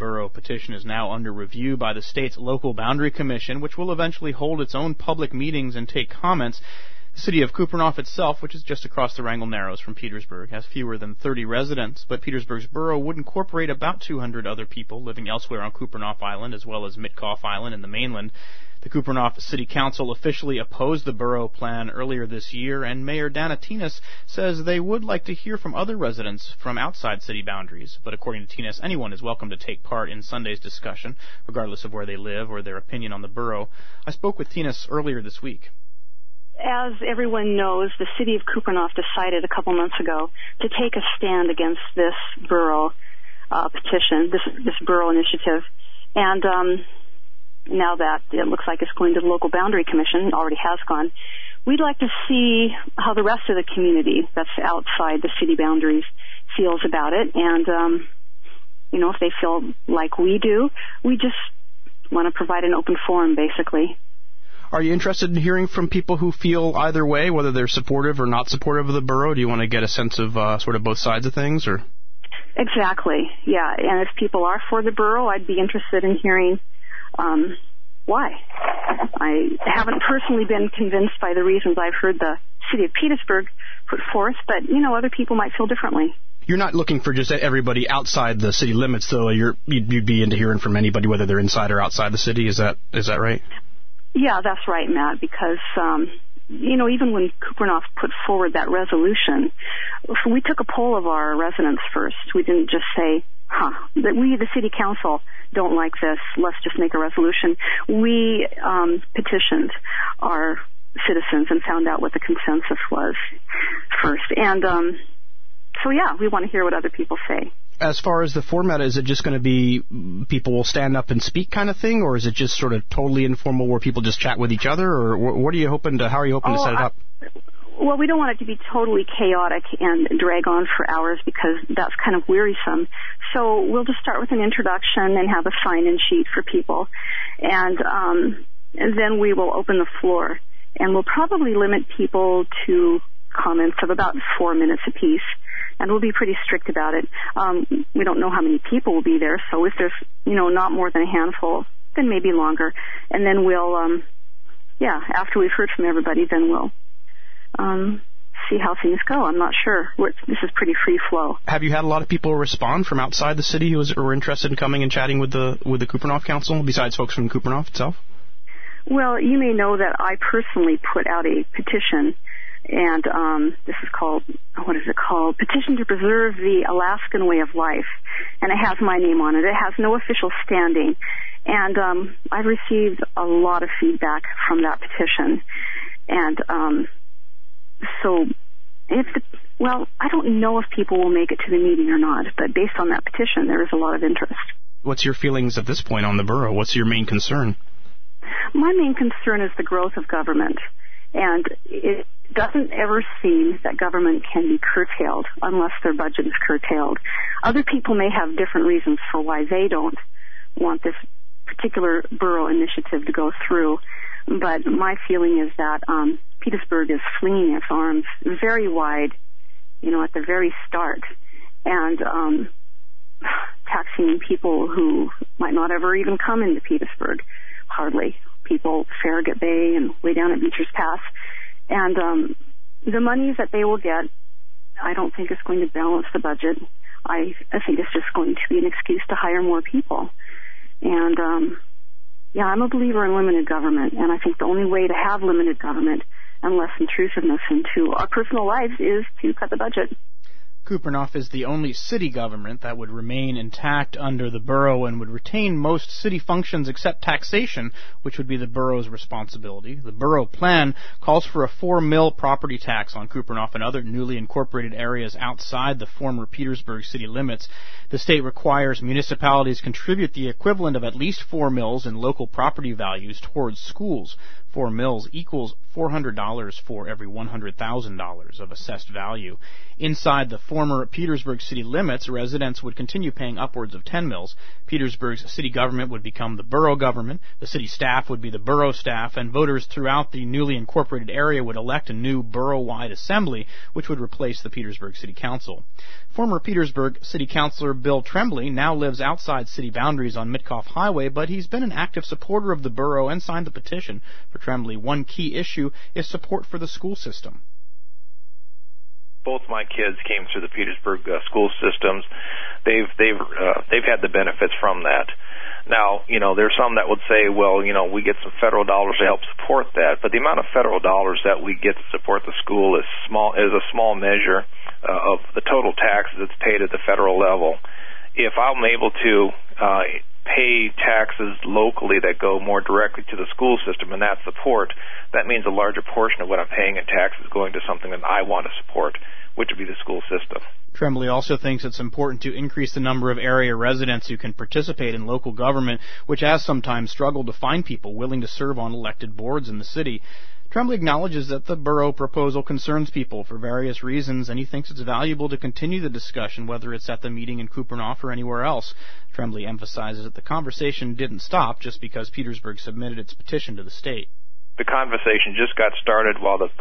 borough petition is now under review by the state's Local Boundary Commission, which will eventually hold its own public meetings and take comments. The city of Kupreanof itself, which is just across the Wrangell Narrows from Petersburg, has fewer than 30 residents, but Petersburg's borough would incorporate about 200 other people living elsewhere on Kupreanof Island, as well as Mitkof Island and the mainland. The Kupreanof City Council officially opposed the borough plan earlier this year, and Mayor Dana Tinas says they would like to hear from other residents from outside city boundaries. But according to Tinas, anyone is welcome to take part in Sunday's discussion, regardless of where they live or their opinion on the borough. I spoke with Tinas earlier this week. As everyone knows, the city of Kupreanof decided a couple months ago to take a stand against this borough petition, this borough initiative. And now that it looks like it's going to the Local Boundary Commission, already has gone, we'd like to see how the rest of the community that's outside the city boundaries feels about it. And, if they feel like we do, we just want to provide an open forum, basically. Are you interested in hearing from people who feel either way, whether they're supportive or not supportive of the borough? Do you want to get a sense of sort of both sides of things, or? Exactly, yeah. And if people are for the borough, I'd be interested in hearing why. I haven't personally been convinced by the reasons I've heard the city of Petersburg put forth, but, other people might feel differently. You're not looking for just everybody outside the city limits, though. You'd be into hearing from anybody, whether they're inside or outside the city. Is that right? Yeah, that's right, Matt, because, even when Kupreanof put forward that resolution, we took a poll of our residents first. We didn't just say, that we, the city council, don't like this, let's just make a resolution. We petitioned our citizens and found out what the consensus was first. And we want to hear what other people say. As far as the format, is it just going to be people will stand up and speak kind of thing, or is it just sort of totally informal where people just chat with each other, or how are you hoping to set it up? Well, we don't want it to be totally chaotic and drag on for hours because that's kind of wearisome. So we'll just start with an introduction and have a sign-in sheet for people, and then we will open the floor, and we'll probably limit people to comments of about 4 minutes apiece. And we'll be pretty strict about it. We don't know how many people will be there, so if there's, not more than a handful, then maybe longer. And then we'll, after we've heard from everybody, then we'll see how things go. I'm not sure. This is pretty free flow. Have you had a lot of people respond from outside the city who were interested in coming and chatting with the Kupreanof Council, besides folks from Kupreanof itself? Well, you may know that I personally put out a petition. And this is called, Petition to Preserve the Alaskan Way of Life. And it has my name on it. It has no official standing. And I've received a lot of feedback from that petition. And I don't know if people will make it to the meeting or not, but based on that petition, there is a lot of interest. What's your feelings at this point on the borough? What's your main concern? My main concern is the growth of government. And it doesn't ever seem that government can be curtailed unless their budget is curtailed. Other people may have different reasons for why they don't want this particular borough initiative to go through. But my feeling is that Petersburg is flinging its arms very wide, at the very start, and taxing people who might not ever even come into Petersburg, hardly. People, Farragut Bay and way down at Beecher's Pass. And the monies that they will get, I don't think is going to balance the budget. I think it's just going to be an excuse to hire more people. And, I'm a believer in limited government, and I think the only way to have limited government and less intrusiveness into our personal lives is to cut the budget. Kupreanof is the only city government that would remain intact under the borough and would retain most city functions except taxation, which would be the borough's responsibility. The borough plan calls for a 4 mil property tax on Kupreanof and other newly incorporated areas outside the former Petersburg city limits. The state requires municipalities contribute the equivalent of at least 4 mils in local property values towards schools. 4 mills equals $400 for every $100,000 of assessed value. Inside the former Petersburg city limits, residents would continue paying upwards of 10 mills. Petersburg's city government would become the borough government, the city staff would be the borough staff, and voters throughout the newly incorporated area would elect a new borough-wide assembly, which would replace the Petersburg City Council. Former Petersburg City Councilor Bill Tremblay now lives outside city boundaries on Mitkoff Highway, but he's been an active supporter of the borough and signed the petition. For Tremblay, one key issue is support for the school system. Both my kids came through the Petersburg school systems. They've had the benefits from that. Now, there's some that would say, well, we get some federal dollars to help support that, but the amount of federal dollars that we get to support the school is a small measure of the total taxes that's paid at the federal level. If I'm able to pay taxes locally that go more directly to the school system and that support, that means a larger portion of what I'm paying in taxes going to something that I want to support, which would be the school system. Tremblay also thinks it's important to increase the number of area residents who can participate in local government, which has sometimes struggled to find people willing to serve on elected boards in the city. Tremblay acknowledges that the borough proposal concerns people for various reasons, and he thinks it's valuable to continue the discussion, whether it's at the meeting in Kupreanof or anywhere else. Tremblay emphasizes that the conversation didn't stop just because Petersburg submitted its petition to the state. The conversation just got started while the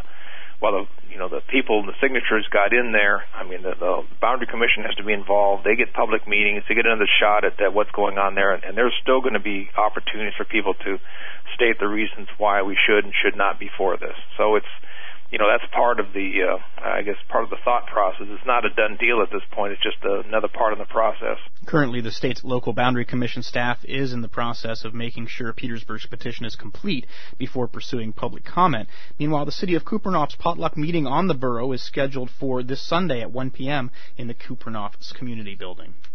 people, the signatures got in there. I mean, the Boundary Commission has to be involved. They get public meetings. They get another shot at what's going on there. And there's still going to be opportunities for people to state the reasons why we should and should not be for this. So it's, that's part of the, part of the thought process. It's not a done deal at this point. It's just another part of the process. Currently, the state's local Boundary Commission staff is in the process of making sure Petersburg's petition is complete before pursuing public comment. Meanwhile, the city of Kupreanof's potluck meeting on the borough is scheduled for this Sunday at 1 p.m. in the Kupreanof Community Building.